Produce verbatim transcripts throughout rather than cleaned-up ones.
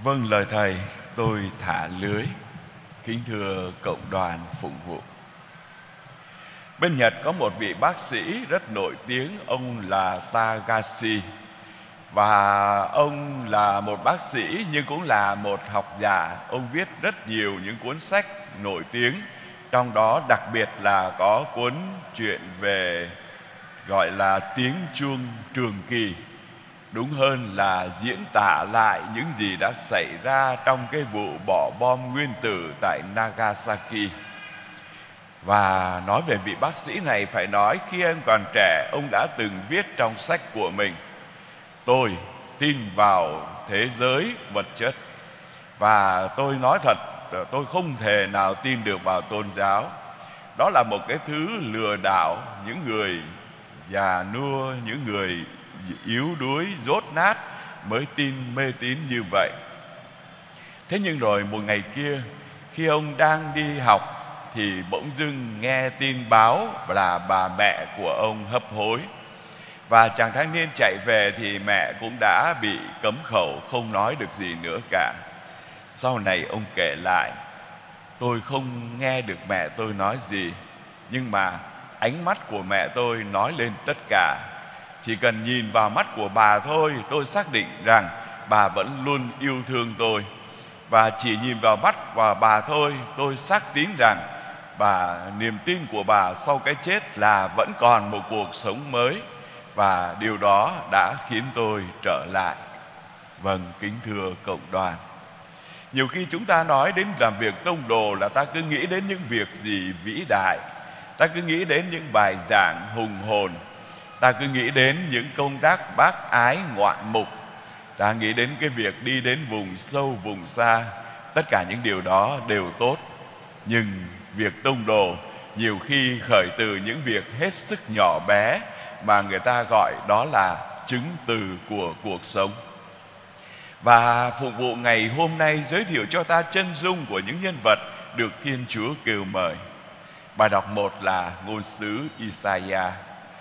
Vâng lời Thầy, tôi thả lưới. Kính thưa cộng đoàn phụng vụ. Bên Nhật có một vị bác sĩ rất nổi tiếng, ông là Tagashi. Và ông là một bác sĩ nhưng cũng là một học giả. Ông viết rất nhiều những cuốn sách nổi tiếng. Trong đó đặc biệt là có cuốn truyện về gọi là Tiếng chuông trường kỳ. Đúng hơn là diễn tả lại những gì đã xảy ra trong cái vụ bỏ bom nguyên tử tại Nagasaki. Và nói về vị bác sĩ này, phải nói khi ông còn trẻ, ông đã từng viết trong sách của mình: tôi tin vào thế giới vật chất, và tôi nói thật, tôi không thể nào tin được vào tôn giáo. Đó là một cái thứ lừa đảo những người già nua, những người yếu đuối, dốt nát mới tin mê tín như vậy. Thế nhưng rồi một ngày kia, khi ông đang đi học thì bỗng dưng nghe tin báo là bà mẹ của ông hấp hối. Và chàng thanh niên chạy về thì mẹ cũng đã bị cấm khẩu, không nói được gì nữa cả. Sau này ông kể lại: tôi không nghe được mẹ tôi nói gì, nhưng mà ánh mắt của mẹ tôi nói lên tất cả. Chỉ cần nhìn vào mắt của bà thôi, tôi xác định rằng bà vẫn luôn yêu thương tôi. Và chỉ nhìn vào mắt của bà thôi, tôi xác tín rằng bà, niềm tin của bà sau cái chết là vẫn còn một cuộc sống mới. Và điều đó đã khiến tôi trở lại. Vâng, kính thưa cộng đoàn, nhiều khi chúng ta nói đến làm việc tông đồ là ta cứ nghĩ đến những việc gì vĩ đại, ta cứ nghĩ đến những bài giảng hùng hồn, ta cứ nghĩ đến những công tác bác ái ngoạn mục, ta nghĩ đến cái việc đi đến vùng sâu vùng xa. Tất cả những điều đó đều tốt, nhưng việc tông đồ nhiều khi khởi từ những việc hết sức nhỏ bé mà người ta gọi đó là chứng từ của cuộc sống. Và phục vụ ngày hôm nay giới thiệu cho ta chân dung của những nhân vật được Thiên Chúa kêu mời. Bài đọc một là ngôn sứ Isaiah.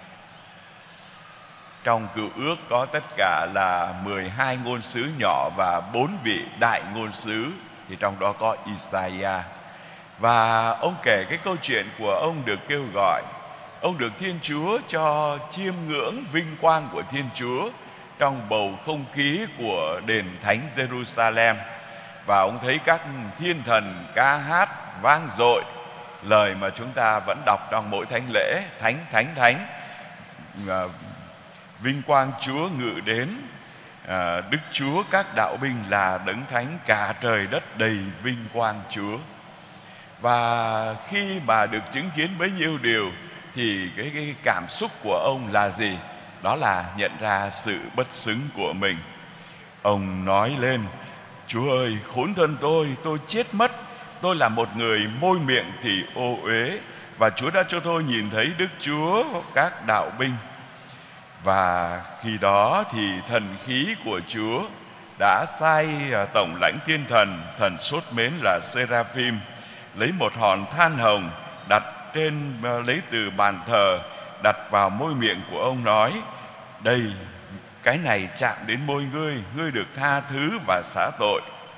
Trong Cựu Ước có tất cả là mười hai ngôn sứ nhỏ và bốn vị đại ngôn sứ, thì trong đó có Isaiah. Và ông kể cái câu chuyện của ông được kêu gọi. Ông được Thiên Chúa cho chiêm ngưỡng vinh quang của Thiên Chúa trong bầu không khí của đền thánh Jerusalem. Và ông thấy các thiên thần ca hát vang dội lời mà chúng ta vẫn đọc trong mỗi thánh lễ: Thánh, Thánh, Thánh, à, vinh quang Chúa ngự đến, à, Đức Chúa các đạo binh là đấng thánh, cả trời đất đầy vinh quang Chúa. Và khi mà được chứng kiến bấy nhiêu điều thì cái, cái cảm xúc của ông là gì? Đó là nhận ra sự bất xứng của mình. Ông nói lên: Chúa ơi, khốn thân tôi, tôi chết mất. Tôi là một người môi miệng thì ô uế, và Chúa đã cho tôi nhìn thấy Đức Chúa các đạo binh. Và khi đó thì thần khí của Chúa đã sai tổng lãnh thiên thần, thần sốt mến là Seraphim, lấy một hòn than hồng đặt trên, lấy từ bàn thờ, đặt vào môi miệng của ông, nói: đây, cái này chạm đến môi ngươi, ngươi được tha thứ và xả tội.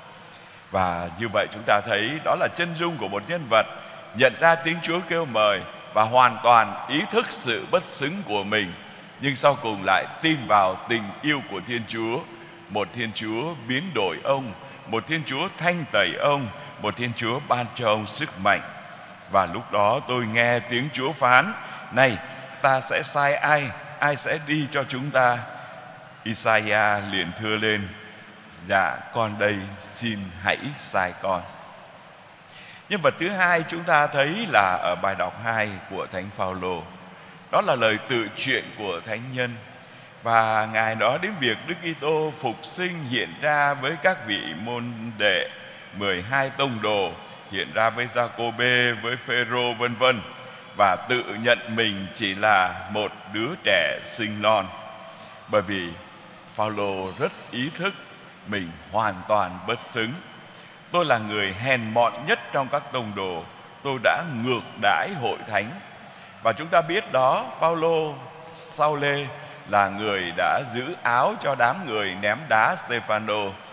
Và như vậy chúng ta thấy đó là chân dung của một nhân vật nhận ra tiếng Chúa kêu mời và hoàn toàn ý thức sự bất xứng của mình, nhưng sau cùng lại tin vào tình yêu của Thiên Chúa. Một Thiên Chúa biến đổi ông, một Thiên Chúa thanh tẩy ông, một Thiên Chúa ban cho ông sức mạnh. Và lúc đó tôi nghe tiếng Chúa phán: này, ta sẽ sai ai, ai sẽ đi cho chúng ta? Isaiah liền thưa lên: dạ, con đây, xin hãy sai con. Nhân vật thứ hai chúng ta thấy là ở bài đọc hai của Thánh Phaolô. Đó là lời tự truyện của thánh nhân. Và Ngài nói đến việc Đức Kitô phục sinh hiện ra với các vị môn đệ, mười hai tông đồ, hiện ra với Giacôbê, với Phêrô vân vân, và tự nhận mình chỉ là một đứa trẻ sinh non. Bởi vì Phaolô rất ý thức mình hoàn toàn bất xứng. Tôi là người hèn mọn nhất trong các tông đồ, tôi đã ngược đãi hội thánh. Và chúng ta biết đó, Phaolô Sau-lê là người đã giữ áo cho đám người ném đá Stê-phan-nô.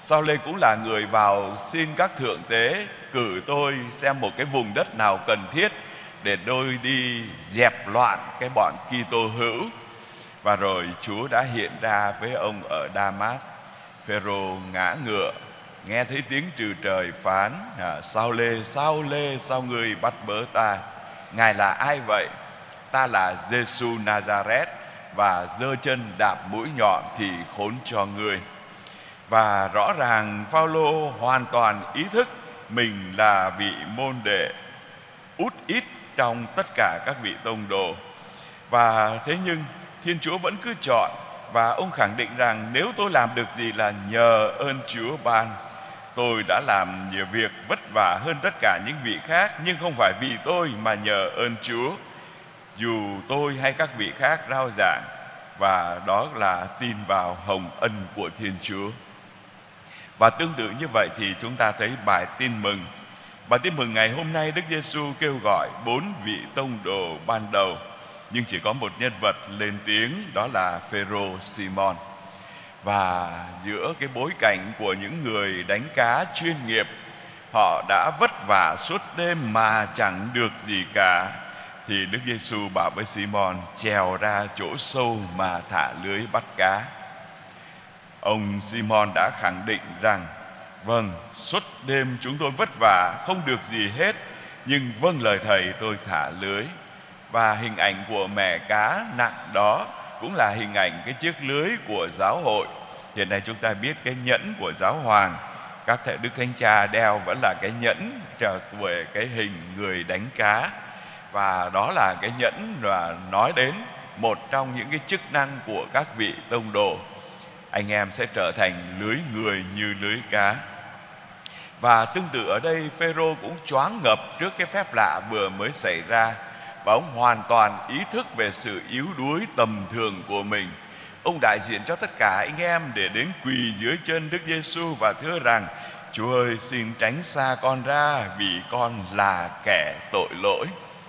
Sao Lê cũng là người vào xin các thượng tế cử tôi xem một cái vùng đất nào cần thiết để tôi đi dẹp loạn cái bọn Kitô hữu. Và rồi Chúa đã hiện ra với ông ở Đa-mát. Phêrô ngã ngựa, nghe thấy tiếng trừ trời phán: à, Sao Lê, Sao Lê, sao ngươi bắt bớ ta? Ngài là ai vậy? Ta là Giê-xu Na-za-rét, và giơ chân đạp mũi nhọn thì khốn cho ngươi. Và rõ ràng Phao-lô hoàn toàn ý thức mình là vị môn đệ út ít trong tất cả các vị tông đồ. Và thế nhưng Thiên Chúa vẫn cứ chọn, và ông khẳng định rằng nếu tôi làm được gì là nhờ ơn Chúa ban. Tôi đã làm nhiều việc vất vả hơn tất cả những vị khác, nhưng không phải vì tôi mà nhờ ơn Chúa. Dù tôi hay các vị khác rao giảng, và đó là tin vào hồng ân của Thiên Chúa. Và tương tự như vậy thì chúng ta thấy bài tin mừng. Bài tin mừng ngày hôm nay, Đức Giêsu kêu gọi bốn vị tông đồ ban đầu, nhưng chỉ có một nhân vật lên tiếng, đó là Phêrô Simon. Và giữa cái bối cảnh của những người đánh cá chuyên nghiệp, họ đã vất vả suốt đêm mà chẳng được gì cả, thì Đức Giêsu bảo với Simon trèo ra chỗ sâu mà thả lưới bắt cá. Ông Simon đã khẳng định rằng: vâng, suốt đêm chúng tôi vất vả không được gì hết, nhưng vâng lời Thầy tôi thả lưới. Và hình ảnh của mẻ cá nặng đó cũng là hình ảnh cái chiếc lưới của giáo hội. Hiện nay chúng ta biết cái nhẫn của giáo hoàng, các thầy Đức Thánh Cha đeo vẫn là cái nhẫn trở về cái hình người đánh cá. Và đó là cái nhẫn và nói đến một trong những cái chức năng của các vị tông đồ. Anh em sẽ trở thành lưới người như lưới cá. Và tương tự ở đây, Phêrô cũng choáng ngợp trước cái phép lạ vừa mới xảy ra, và ông hoàn toàn ý thức về sự yếu đuối tầm thường của mình. Ông đại diện cho tất cả anh em để đến quỳ dưới chân Đức Giêsu và thưa rằng: Chúa ơi, xin tránh xa con ra, vì con là kẻ tội lỗi.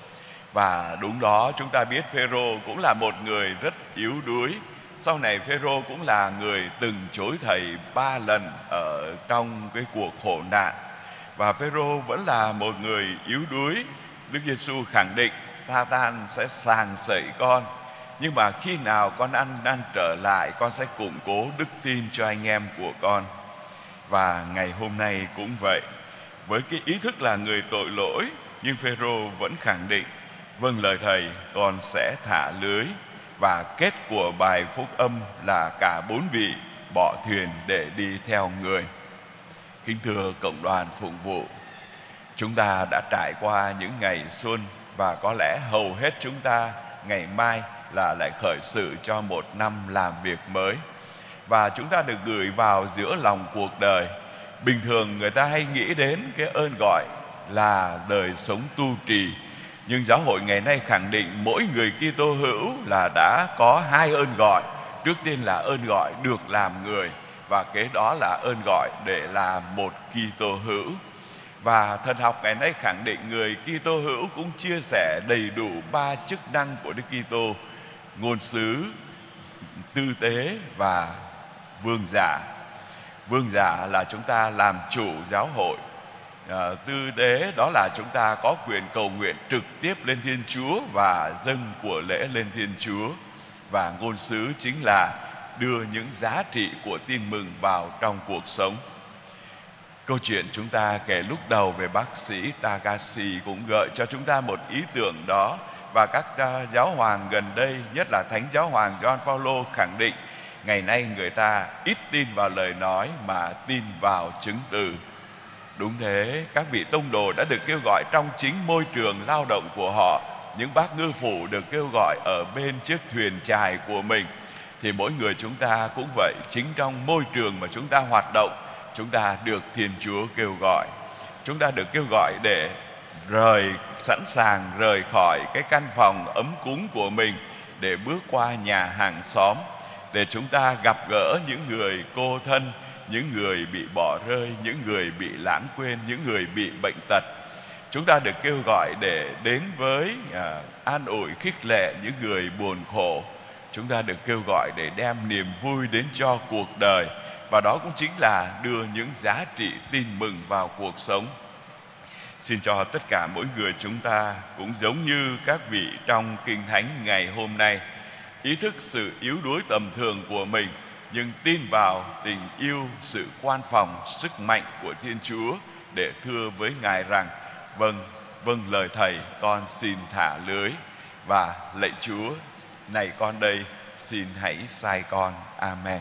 Và đúng đó, chúng ta biết Phêrô cũng là một người rất yếu đuối. Sau này Phêrô cũng là người từng chối thầy ba lần ở trong cái cuộc khổ nạn. Và Phêrô vẫn là một người yếu đuối. Đức Giêsu khẳng định Sa-tan sẽ sàng sẩy con, nhưng mà khi nào con ăn năn trở lại, con sẽ củng cố đức tin cho anh em của con. Và ngày hôm nay cũng vậy. Với cái ý thức là người tội lỗi, nhưng Phêrô vẫn khẳng định: vâng lời Thầy, con sẽ thả lưới. Và kết của bài phúc âm là cả bốn vị bỏ thuyền để đi theo người. Kính thưa cộng đoàn phụng vụ, chúng ta đã trải qua những ngày xuân, và có lẽ hầu hết chúng ta ngày mai là lại khởi sự cho một năm làm việc mới. Và chúng ta được gửi vào giữa lòng cuộc đời. Bình thường người ta hay nghĩ đến cái ơn gọi là đời sống tu trì, nhưng giáo hội ngày nay khẳng định mỗi người Kitô hữu là đã có hai ơn gọi. Trước tiên là ơn gọi được làm người, và kế đó là ơn gọi để làm một Kitô hữu. Và thần học ngày nay khẳng định người Kitô hữu cũng chia sẻ đầy đủ ba chức năng của Đức Kitô: ngôn sứ, tư tế và vương giả. Vương giả là chúng ta làm chủ giáo hội. À, tư tế đó là chúng ta có quyền cầu nguyện trực tiếp lên Thiên Chúa và dâng của lễ lên Thiên Chúa. Và ngôn sứ chính là đưa những giá trị của tin mừng vào trong cuộc sống. Câu chuyện chúng ta kể lúc đầu về bác sĩ Tagashi cũng gợi cho chúng ta một ý tưởng đó. Và các uh, giáo hoàng gần đây, nhất là Thánh Giáo hoàng Gioan Phaolô khẳng định ngày nay người ta ít tin vào lời nói mà tin vào chứng từ. Đúng thế, các vị tông đồ đã được kêu gọi trong chính môi trường lao động của họ. Những bác ngư phủ được kêu gọi ở bên chiếc thuyền chài của mình. Thì mỗi người chúng ta cũng vậy, chính trong môi trường mà chúng ta hoạt động, chúng ta được Thiên Chúa kêu gọi. Chúng ta được kêu gọi để rời, sẵn sàng rời khỏi cái căn phòng ấm cúng của mình để bước qua nhà hàng xóm, để chúng ta gặp gỡ những người cô thân, những người bị bỏ rơi, những người bị lãng quên, những người bị bệnh tật. Chúng ta được kêu gọi để đến với à, an ủi khích lệ những người buồn khổ. Chúng ta được kêu gọi để đem niềm vui đến cho cuộc đời và đó cũng chính là đưa những giá trị tin mừng vào cuộc sống. Xin cho tất cả mỗi người chúng ta cũng giống như các vị trong Kinh Thánh ngày hôm nay, ý thức sự yếu đuối tầm thường của mình, nhưng tin vào tình yêu, sự quan phòng, sức mạnh của Thiên Chúa để thưa với Ngài rằng: vâng, vâng lời Thầy, con xin thả lưới, và lạy Chúa, này con đây, xin hãy sai con. Amen.